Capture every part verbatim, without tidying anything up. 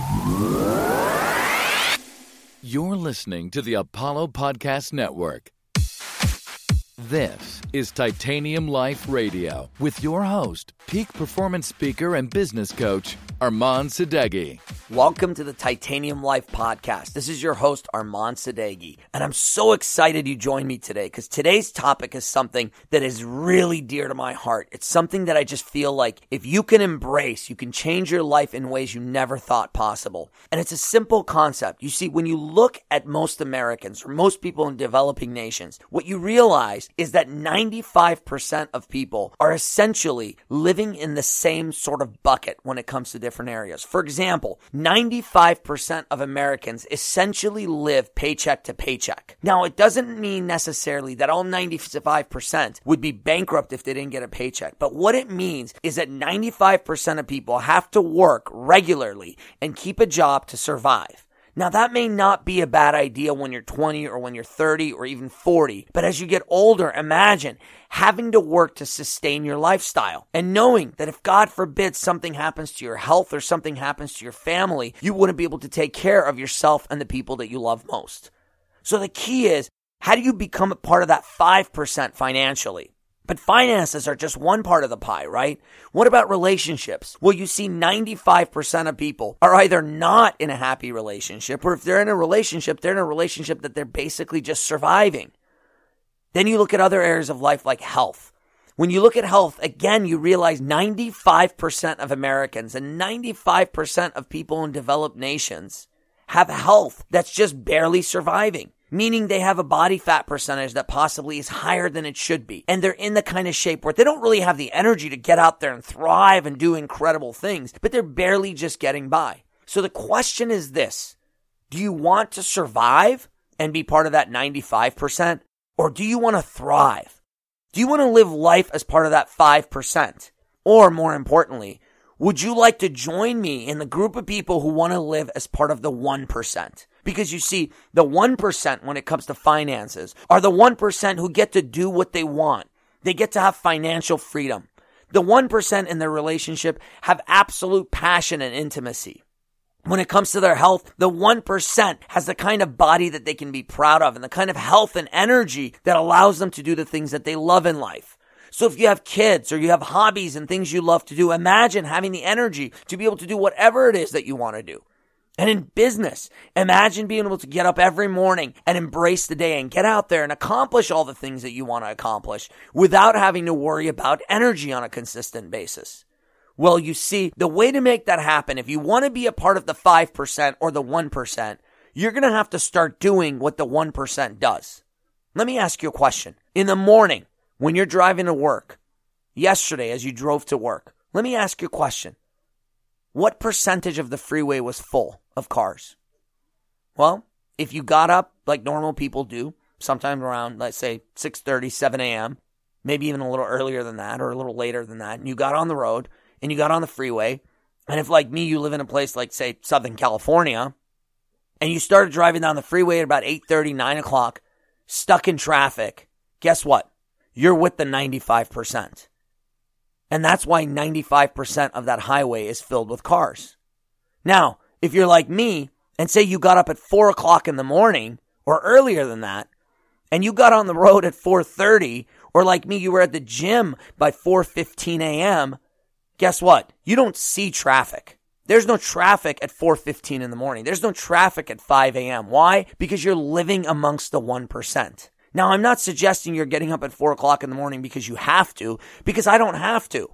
You're listening to the Apollo Podcast Network. This is Titanium Life Radio with your host, peak performance speaker and business coach, Armand Sadeghi. Welcome to the Titanium Life Podcast. This is your host, Armand Sadeghi, and I'm so excited you joined me today because today's topic is something that is really dear to my heart. It's something that I just feel like if you can embrace, you can change your life in ways you never thought possible. And it's a simple concept. You see, when you look at most Americans or most people in developing nations, what you realize is that ninety-five percent of people are essentially living in the same sort of bucket when it comes to different areas. For example, ninety-five percent of Americans essentially live paycheck to paycheck. Now, it doesn't mean necessarily that all ninety-five percent would be bankrupt if they didn't get a paycheck. But what it means is that ninety-five percent of people have to work regularly and keep a job to survive. Now, that may not be a bad idea when you're twenty or when you're thirty or even forty, but as you get older, imagine having to work to sustain your lifestyle and knowing that if God forbid something happens to your health or something happens to your family, you wouldn't be able to take care of yourself and the people that you love most. So the key is, how do you become a part of that five percent financially? But finances are just one part of the pie, right? What about relationships? Well, you see ninety-five percent of people are either not in a happy relationship, or if they're in a relationship, they're in a relationship that they're basically just surviving. Then you look at other areas of life like health. When you look at health, again, you realize ninety-five percent of Americans and ninety-five percent of people in developed nations have health that's just barely surviving. Meaning they have a body fat percentage that possibly is higher than it should be. And they're in the kind of shape where they don't really have the energy to get out there and thrive and do incredible things, but they're barely just getting by. So the question is this: do you want to survive and be part of that ninety-five percent? Or do you want to thrive? Do you want to live life as part of that five percent? Or more importantly, would you like to join me in the group of people who want to live as part of the one percent? Because you see, the one percent when it comes to finances are the one percent who get to do what they want. They get to have financial freedom. The one percent in their relationship have absolute passion and intimacy. When it comes to their health, the one percent has the kind of body that they can be proud of and the kind of health and energy that allows them to do the things that they love in life. So if you have kids or you have hobbies and things you love to do, imagine having the energy to be able to do whatever it is that you want to do. And in business, imagine being able to get up every morning and embrace the day and get out there and accomplish all the things that you want to accomplish without having to worry about energy on a consistent basis. Well, you see, the way to make that happen, if you want to be a part of the five percent or the one percent, you're going to have to start doing what the one percent does. Let me ask you a question. In the morning, when you're driving to work, yesterday as you drove to work, let me ask you a question. What percentage of the freeway was full of cars? Well, if you got up like normal people do, sometime around, let's say, six thirty, seven a.m., maybe even a little earlier than that or a little later than that, and you got on the road and you got on the freeway, and if like me, you live in a place like, say, Southern California, and you started driving down the freeway at about eight thirty, nine o'clock, stuck in traffic, guess what? You're with the ninety-five percent. And that's why ninety-five percent of that highway is filled with cars. Now, if you're like me, and say you got up at four o'clock in the morning, or earlier than that, and you got on the road at four thirty, or like me, you were at the gym by four fifteen a.m., guess what? You don't see traffic. There's no traffic at four fifteen in the morning. There's no traffic at five a.m. Why? Because you're living amongst the one percent. Now, I'm not suggesting you're getting up at four o'clock in the morning because you have to, because I don't have to.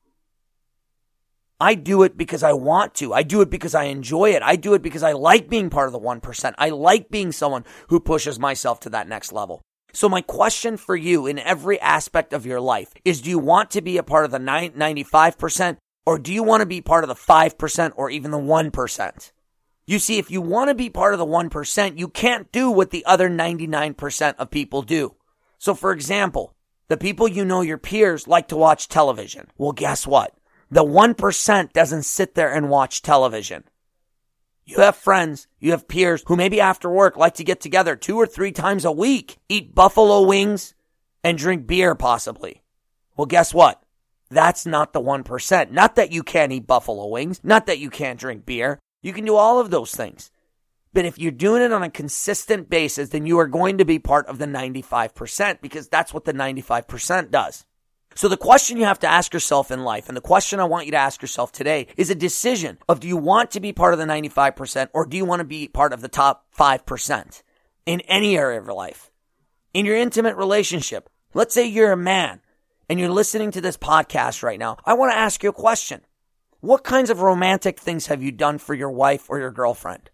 I do it because I want to. I do it because I enjoy it. I do it because I like being part of the one percent. I like being someone who pushes myself to that next level. So my question for you in every aspect of your life is, do you want to be a part of the ninety-five percent, or do you want to be part of the five percent or even the one percent? You see, if you want to be part of the one percent, you can't do what the other ninety-nine percent of people do. So for example, the people you know, your peers, like to watch television. Well, guess what? The one percent doesn't sit there and watch television. You have friends, you have peers who maybe after work like to get together two or three times a week, eat buffalo wings, and drink beer possibly. Well, guess what? That's not the one percent. Not that you can't eat buffalo wings, not that you can't drink beer, You can do all of those things. But if you're doing it on a consistent basis, then you are going to be part of the ninety-five percent because that's what the ninety-five percent does. So the question you have to ask yourself in life, and the question I want you to ask yourself today, is a decision of do you want to be part of the ninety-five percent or do you want to be part of the top five percent in any area of your life? In your intimate relationship, let's say you're a man and you're listening to this podcast right now. I want to ask you a question. What kinds of romantic things have you done for your wife or your girlfriend?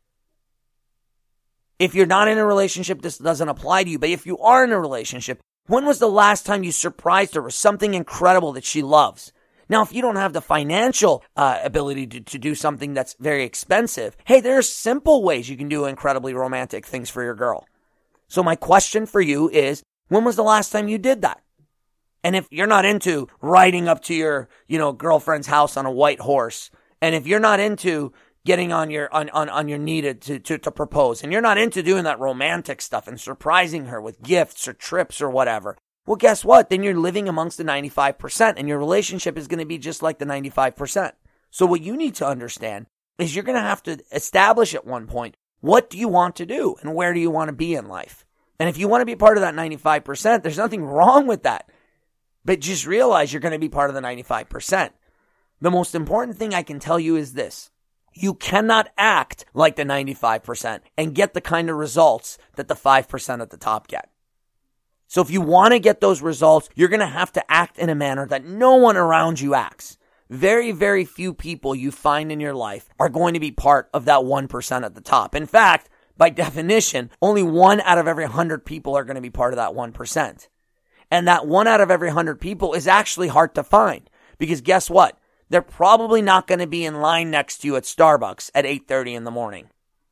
If you're not in a relationship, this doesn't apply to you. But if you are in a relationship, when was the last time you surprised her with something incredible that she loves? Now, if you don't have the financial uh, ability to, to do something that's very expensive, hey, there are simple ways you can do incredibly romantic things for your girl. So my question for you is, when was the last time you did that? And if you're not into riding up to your, you know, girlfriend's house on a white horse, and if you're not into getting on your on, on, on your knee to, to, to propose, and you're not into doing that romantic stuff and surprising her with gifts or trips or whatever, well, guess what? Then you're living amongst the ninety-five percent, and your relationship is going to be just like the ninety-five percent. So what you need to understand is you're going to have to establish at one point, what do you want to do and where do you want to be in life? And if you want to be part of that ninety-five percent, there's nothing wrong with that. But just realize you're going to be part of the ninety-five percent. The most important thing I can tell you is this. You cannot act like the ninety-five percent and get the kind of results that the five percent at the top get. So if you want to get those results, you're going to have to act in a manner that no one around you acts. Very, very few people you find in your life are going to be part of that one percent at the top. In fact, by definition, only one out of every one hundred people are going to be part of that one percent. And that one out of every one hundred people is actually hard to find. Because guess what? They're probably not going to be in line next to you at Starbucks at eight thirty in the morning.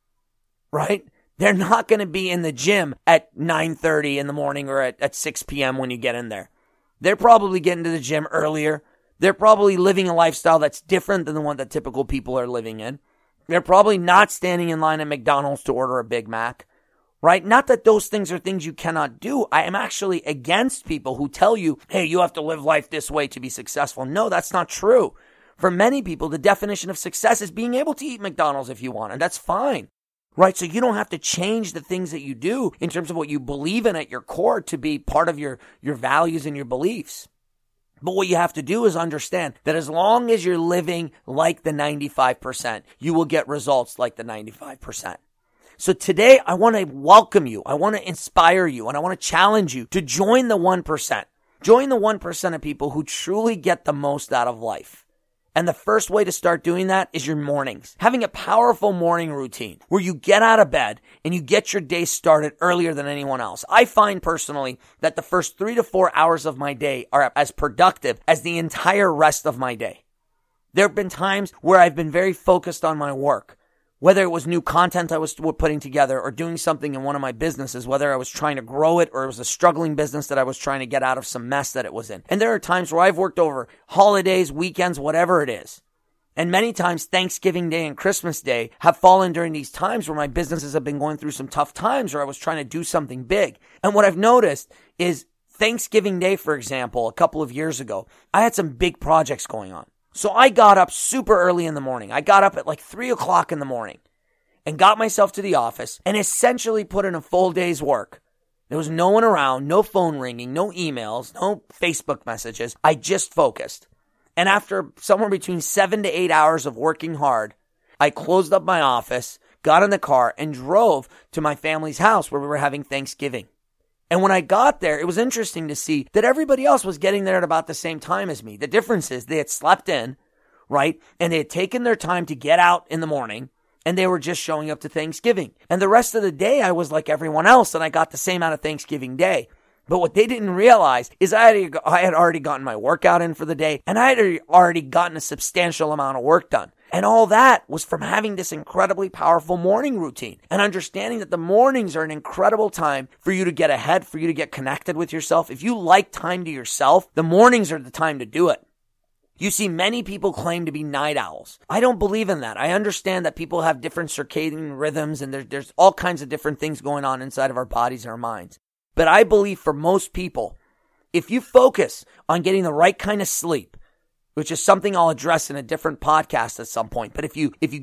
Right? They're not going to be in the gym at nine thirty in the morning or at, at six p.m. when you get in there. They're probably getting to the gym earlier. They're probably living a lifestyle that's different than the one that typical people are living in. They're probably not standing in line at McDonald's to order a Big Mac. Right? Not that those things are things you cannot do. I am actually against people who tell you, hey, you have to live life this way to be successful. No, that's not true. For many people, the definition of success is being able to eat McDonald's if you want, and that's fine. Right? So you don't have to change the things that you do in terms of what you believe in at your core to be part of your, your values and your beliefs. But what you have to do is understand that as long as you're living like the ninety-five percent, you will get results like the ninety-five percent. So today, I want to welcome you. I want to inspire you, and I want to challenge you to join the one percent. Join the one percent of people who truly get the most out of life. And the first way to start doing that is your mornings. Having a powerful morning routine where you get out of bed and you get your day started earlier than anyone else. I find personally that the first three to four hours of my day are as productive as the entire rest of my day. There have been times where I've been very focused on my work. Whether it was new content I was putting together or doing something in one of my businesses, whether I was trying to grow it or it was a struggling business that I was trying to get out of some mess that it was in. And there are times where I've worked over holidays, weekends, whatever it is. And many times Thanksgiving Day and Christmas Day have fallen during these times where my businesses have been going through some tough times or I was trying to do something big. And what I've noticed is Thanksgiving Day, for example, a couple of years ago, I had some big projects going on. So I got up super early in the morning. I got up at like three o'clock in the morning and got myself to the office and essentially put in a full day's work. There was no one around, no phone ringing, no emails, no Facebook messages. I just focused. And after somewhere between seven to eight hours of working hard, I closed up my office, got in the car, and drove to my family's house where we were having Thanksgiving. And when I got there, it was interesting to see that everybody else was getting there at about the same time as me. The difference is they had slept in, right? And they had taken their time to get out in the morning, and they were just showing up to Thanksgiving. And the rest of the day, I was like everyone else, and I got the same out of Thanksgiving Day. But what they didn't realize is I had, I had already gotten my workout in for the day, and I had already gotten a substantial amount of work done. And all that was from having this incredibly powerful morning routine and understanding that the mornings are an incredible time for you to get ahead, for you to get connected with yourself. If you like time to yourself, the mornings are the time to do it. You see, many people claim to be night owls. I don't believe in that. I understand that people have different circadian rhythms and there's, there's all kinds of different things going on inside of our bodies and our minds. But I believe for most people, if you focus on getting the right kind of sleep, which is something I'll address in a different podcast at some point. But if you if you